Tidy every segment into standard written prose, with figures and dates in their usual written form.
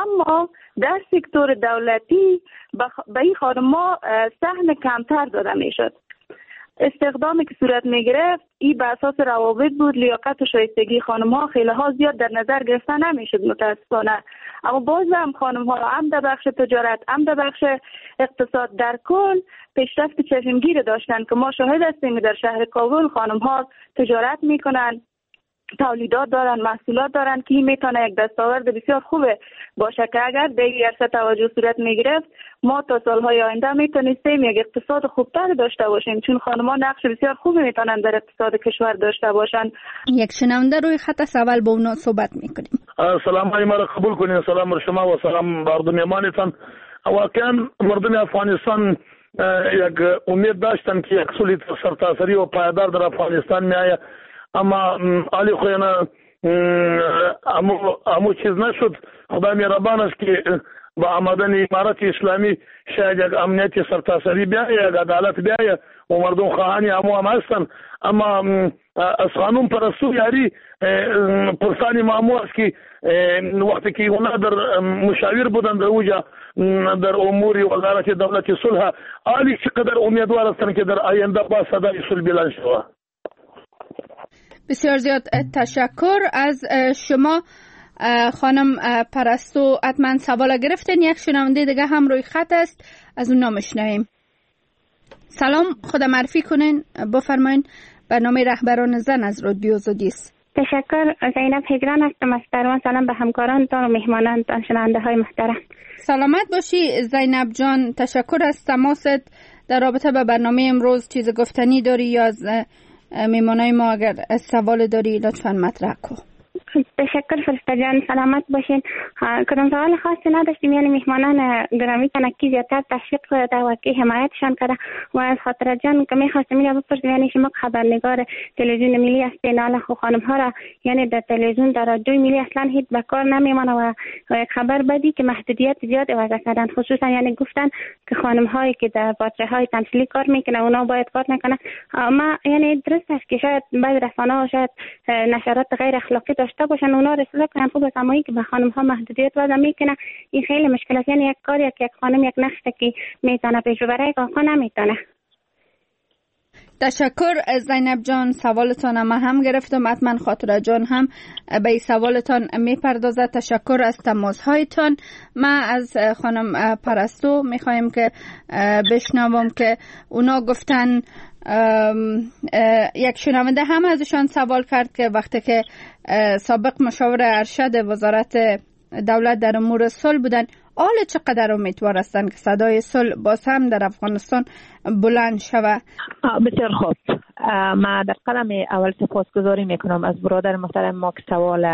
اما در سکتور دولتی به این خانم‌ها سهم کمتر داده میشد. استخدامی که صورت می گرفت این به اساس روابط بود. لیاقت و شایستگی خانم ها خیلی ها زیاد در نظر گرفته نمیشد متاسفانه. اما باز هم خانم ها هم در بخش تجارت هم در بخش اقتصاد در کل پیشرفت چشمگیر داشتن که ما شاهد هستیم در شهر کابل خانم ها تجارت میکنن، تولیدات دارن، محصولات دارن که این میتونه یک دستاورد بسیار خوبه باشه که اگر به این عرصه توجه صورت میگرفت ما تا سالهای آینده میتونستیم یک اقتصاد خوبتر داشته باشیم، چون خانم‌ها نقش بسیار خوبی میتونن در اقتصاد کشور داشته باشن. یک شنونده روی خط اول با اونا صحبت میکنیم. سلام های ما را قبول کنین. سلام بر شما و سلام مردم ایمانتان. واقعا مردم افغانستان یک امید داشتن که یک صلح سرتاسری و پایدار در افغانستان میآید، اما علی خوینا امو چیز نشد. خدا مهربان است که با آمدن امارت اسلامی شاید یک امنیت سرتاسری بیاید، یک عدالت بیاید و مردم خواهانی امو هم هستن. اما از قانون پرستو یاری پرسانی مامو است که وقتی که اونا در مشاور بودن در اوجا در امور وزارت دولت صلح عالی چقدر امیدوار هستن که در آینده با صدای صلح بلند شود. بسیار زیاد تشکر از شما خانم پرستو. حتما سوال گرفتن. یک شنونده دیگه هم روی خط است، از اون نامشنویم. سلام، خود معرفی کنین بفرمایین. برنامه رهبران زن از رادیو زودیس. تشکر. زینب هجران هستم از درمان. سلام به همکارانتان و مهمانانتان شنونده های محترم. سلامت باشی زینب جان. تشکر از تماست. در رابطه با برنامه امروز چیز گفتنی داری یا از میمانای ما اگر سوال داری لطفاً مطرح کن. تشکر فرشته جان، سلامت باشین. کدام سوال خاصی نداشتیم، یعنی مهمانان گرامی تنکی زیادتر تشویق در واقع حمایتشان کرده و از خاطر جان که میخواستم اینو بپرسم، یعنی شما خبرنگار تلویزیون ملی هستین، حالا خانم ها را یعنی در تلویزیون در رادیو ملی اصلا هیچ به کار نمیمانه و یک خبر بدی که محدودیت زیاد وضع کردن، خصوصا یعنی گفتن که خانم هایی که در باتری های تمثیلی کار میکنن اونا باید کار نکنن. ما یعنی درست است که شاید بعضی رسانه ها شاید نشرات غیر اخلاقی داشته باشن، اونا رساله کنن خوب است، اما که به خانم ها محدودیت وضع میکنه این خیلی مشکل است. یعنی یک کاری که یک خانم یک نقشی که میتونه پیش ببره یک آقا نمیتونه. تشکر زینب جان. سوالتان هم گرفتم، حتما خاطره جان هم به این سوالتان میپردازد. تشکر از تماس هایتان. ما از خانم پرستو میخوایم که بشنوم که اونا گفتن یک شنونده هم ازشان سوال کرد که وقتی که سابق مشاور ارشد وزارت دولت در امور صلح بودن، حالا چقدر امیدوار هستند که صدای صلح باز هم در افغانستان بلند شود؟ بسیار خوب. ما در قدم اول سپاسگزاری میکنم از برادر محترم ما که سوال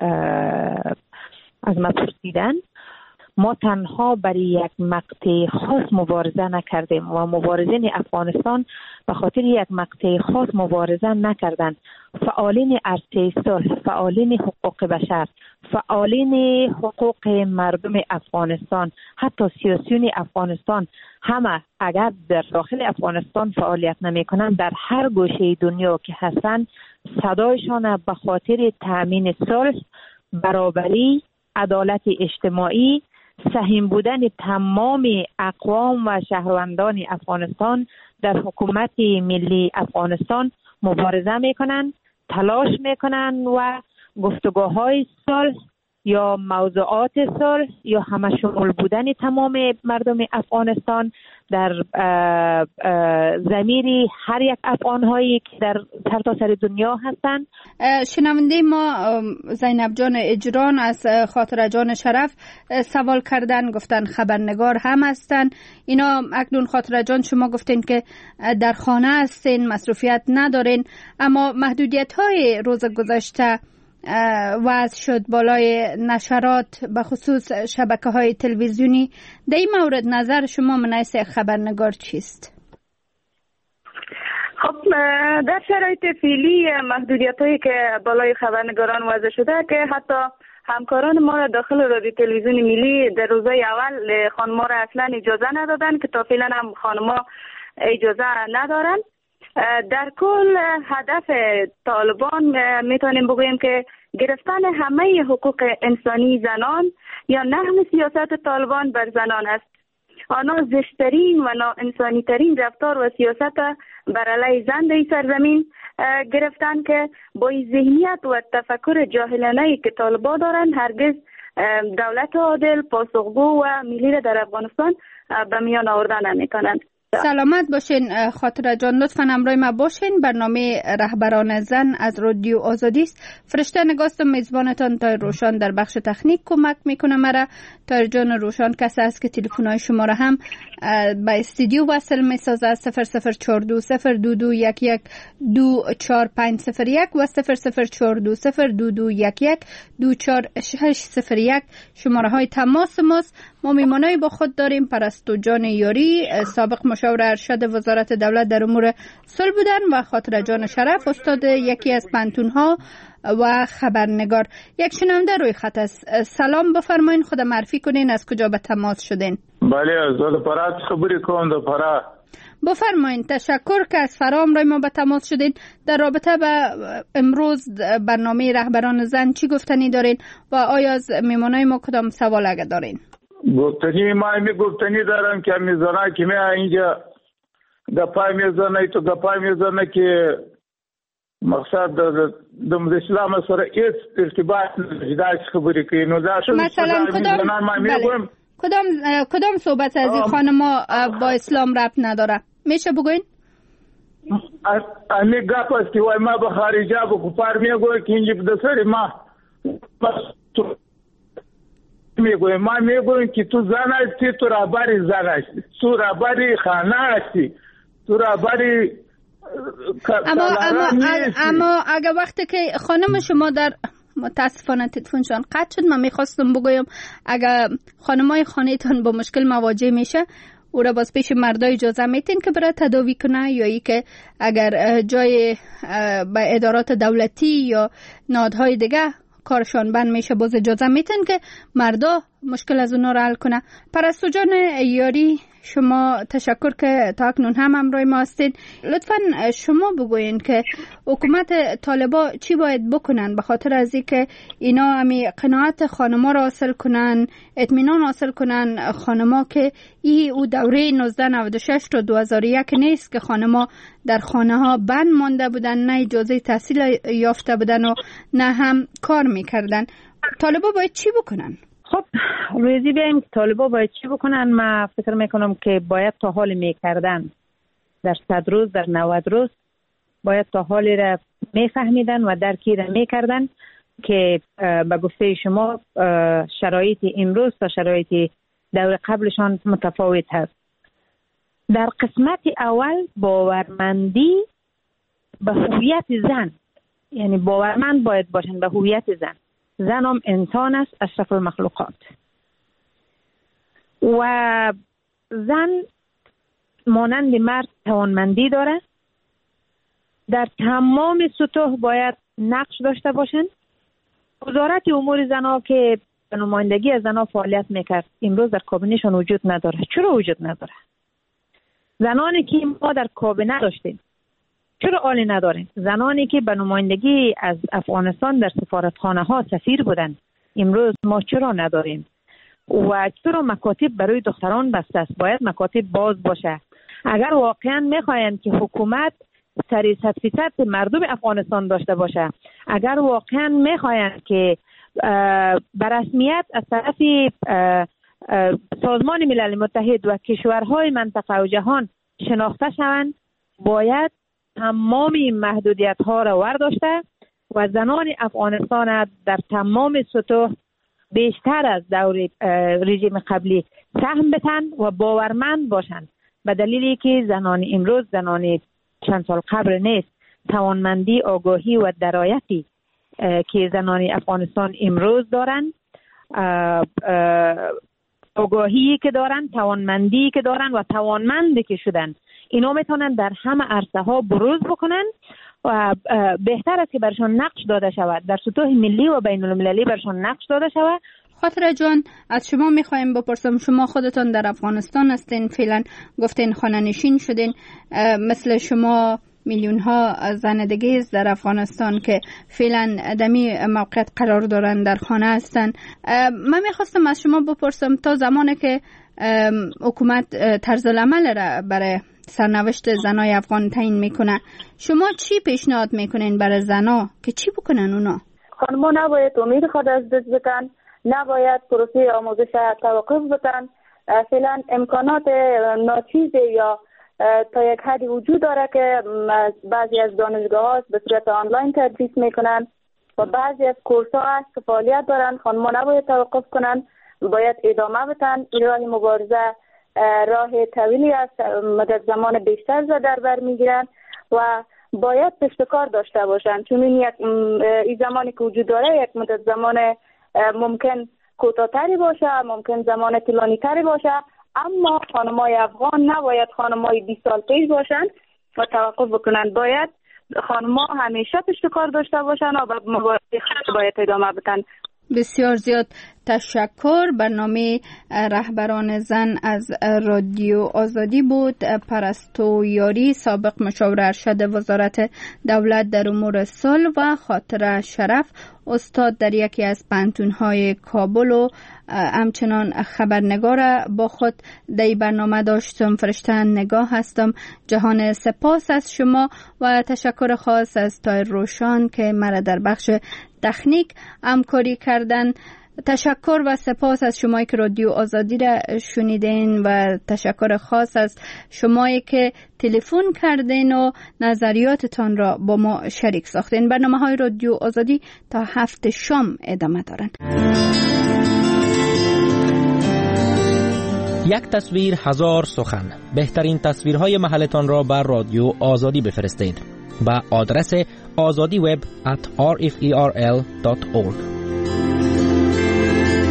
از ما پرسیدن. ما تنها برای یک مقطع خاص مبارزه نکردیم و مبارزین افغانستان به خاطر یک مقطع خاص مبارزه نکردند. فعالین عرصه صلح، فعالین حقوق بشر، فعالین حقوق مردم افغانستان، حتی سیاسیون افغانستان، همه اگر در داخل افغانستان فعالیت نمی کنند، در هر گوشه دنیا که هستند صدایشان به خاطر تأمین صلح، برابری، عدالت اجتماعی، سهم بودن تمام اقوام و شهروندان افغانستان در حکومت ملی افغانستان مبارزه میکنن، تلاش میکنن و گفتگوهای صلح یا موضوعات صلح یا همه شمول بودن تمام مردم افغانستان در ضمیر هر یک افغان هایی که در سرتاسر دنیا هستند. شنونده ما زینب جان اجران از خاطره جان شرف سوال کردن، گفتن خبرنگار هم هستن. اینا اکنون خاطره جان شما گفتین که در خانه هستین، مصروفیت ندارین، اما محدودیت های روز گذشته وضع شد بالای نشرات به خصوص شبکه‌های تلویزیونی. در این مورد نظر شما من حیث خبرنگار چیست؟ خب در شرایط فعلی محدودیت‌هایی که بالای خبرنگاران وضع شده که حتی همکاران ما را داخل رادیو تلویزیون ملی در روزهای اول خانم‌ها را اصلا اجازه ندادن که تا فعلا هم خانم‌ها اجازه ندارن. در کل هدف طالبان میتونیم بگوییم که گرفتن همه حقوق انسانی زنان یا نحو سیاست طالبان بر زنان است. آنها زشترین و ناانسانی ترین رفتار و سیاست بر علیه زن در سرزمین گرفتن که با ذهنیت و تفکر جاهلانه‌ای که طالبان دارند هرگز دولت عادل، پاسخگو و ملی را در افغانستان به میان آوردن نمی‌کنند. سلامت باشین خاطره جان، لطفاً همراه ما باشین. برنامه رهبران زن از رادیو آزادی است. فرشته نگاستم میزبانتان تا روشان در بخش تکنیک کمک میکنه مرا. تا جان روشان کسی است که تلفن‌های شما را هم به استودیو وصل میسازه. 00420221124501 و 00420221246601 شماره های تماس ماست. ما میمانایی با خود داریم پرستو جان یاری، سابق مشاور ارشد وزارت دولت در امور صلح بودن، و خاطره جان شرف، استاد یکی از پنتونها و خبرنگار. یک شنونده روی خط است. سلام، بفرمایین، خود معرفی کنین، از کجا به تماس شدین؟ بله، از فرا خبری کوم د فرا. بفرمایین. تشکر که از فرا امروز ما به تماس شدین. در رابطه به امروز برنامه رهبران زن چی گفتنی دارین و آیا از میمانای ما کدام سوال اگه دارین؟ گفتنی ما گفتنی دارم که میزنه که من اینجا گپای میزنه تو گپای میزنه که مقصد د اسلام سره هیڅ ارتباط نه خبرې کوي. نو دا مثلا کدام صحبت از این خانما با اسلام ربط نداره؟ میشه بگوین؟ امی گپ است که وای ما به خارجه به کفار میگویم که اینجا د سری ما میگویم ما میگویم که تو زن هستی، تو رهبری زن هستی، تو رهبری خانه هستی، تو رهبری. اما اگر وقتی که خانم شما در متاسفانه تلفنشان قطع شد، من میخواستم بگویم اگر خانمای خانهتان با مشکل مواجه میشه او را باز پیش مردا اجازه میتین که برای تداوی کنه، یا ای که اگر جای به ادارات دولتی یا نهادهای دیگه کارشان بند میشه باز اجازه میتین که مردا مشکل از اونا را حل کنه. پرستو جان یاری، شما تشکر که تا اکنون هم همراه ما هستین. لطفاً شما بگوین که حکومت طالبا چی باید بکنن به خاطر از اینکه اینا همی قناعت خانما را حاصل کنن، اطمینان حاصل کنن خانما که او دوره 1996 تا 2001 نیست که خانما در خانه ها بند مانده بودن، نه اجازه تحصیل یافته بودن و نه هم کار میکردن. طالبا باید چی بکنن؟ خب روزی بیاییم که طالبا باید چی بکنن. من فکر میکنم که باید تا حال میکردن در 100 روز، در 90 روز باید تا حالی را میفهمیدن و درکی را میکردن که به گفته شما شرایط امروز تا شرایط دور قبلشان متفاوت هست. در قسمت اول باورمندی به هویت زن، یعنی باورمند باید باشن به هویت زن. زن هم انسان است، اشرف المخلوقات، و زن مانند مرد توانمندی داره. در تمام سطوح باید نقش داشته باشن. وزارت امور زنها که به نمایندگی از زنها فعالیت میکرد امروز در کابینهشان وجود نداره. چرا وجود نداره؟ زنانی که ما در کابینه داشتیم چرا عالی نداریم؟ زنانی که به نمایندگی از افغانستان در سفارتخانه ها سفیر بودند امروز ما چرا نداریم؟ و چرا مکاتب برای دختران بسته است؟ باید مکاتب باز باشه. اگر واقعا میخواین که حکومت سری 100% مردم افغانستان داشته باشه، اگر واقعا میخواین که به رسمیت از طرف سازمان ملل متحد و کشورهای منطقه و جهان شناخته شوند، باید تمام این محدودیت ها را ورداشته و زنان افغانستان در تمام سطوح بیشتر از دور رژیم قبلی سهم بتن و باورمند باشند، به دلیلی که زنان امروز زنان چند سال قبل نیست. توانمندی، آگاهی و درایتی که زنان افغانستان امروز دارند، آگاهی که دارن، توانمندی که دارن و توانمندی که شدن، اینا میتونن در همه عرصه ها بروز بکنن و بهتر است که برشان نقش داده شود، در سطوح ملی و بین المللی برشان نقش داده شود. خاطره جان، از شما میخوایم بپرسم، شما خودتان در افغانستان هستین، فعلا گفتین خانه نشین شدین، مثل شما میلیون ها زندگی است در افغانستان که فعلا دمی موقعیت قرار دارن در خانه هستن. من میخواستم از شما بپرسم تا زمانی که حکومت طرز العمل را برای سرنوشت زنای افغان تعیین میکنه، شما چی پیشنهاد میکنین برای زنا که چی بکنن اونا؟ خانم‌ها نباید امید خود از دست بدن، نباید پروسه آموزش توقف بدن. فعلا امکانات ناچیز یا تا یک حدی وجود داره که بعضی از دانشگاه‌ها به صورت آنلاین تدریس میکنن و بعضی از کورس‌ها هست که فعالیت دارن. خانم‌ها نباید توقف کنن، باید ادامه بدن. این راه مبارزه راه طویلی است، مدت زمان بیشتر در بر میگیرن و باید پشتکار داشته باشن، چون این زمانی که وجود داره یک مدت زمان ممکن کوتاه‌تری باشه، ممکن زمان طولانی‌تری باشه، اما خانم‌های افغان نباید خانم‌های 20 سال پیش باشن و توقف بکنن. باید خانم‌ها همیشه پشتکار داشته باشن و به مبارزه خود باید ادامه بدن. بسیار زیاد تشکر. برنامه رهبران زن از رادیو آزادی بود. پرستو یاری، سابق مشاور ارشد وزارت دولت در امور صلح، و خاطره شرف، استاد در یکی از پانتون‌های کابل و همچنان خبرنگار با خود در برنامه داشتم. فرشته نگاه هستم. جهان سپاس از شما و تشکر خاص از طاهر روشان که مرا در بخش تکنیک همکاری کردن. تشکر و سپاس از شمایی که رادیو آزادی را شنیدین و تشکر خاص از شمایی که تلفن کردین و نظریاتتان را با ما شریک ساختین. برنامه‌های رادیو آزادی تا 7 شام ادامه دارن. یک تصویر هزار سخن. بهترین تصویرهای محلتان را بر رادیو آزادی بفرستید. با آدرس azadiweb@rferl.org.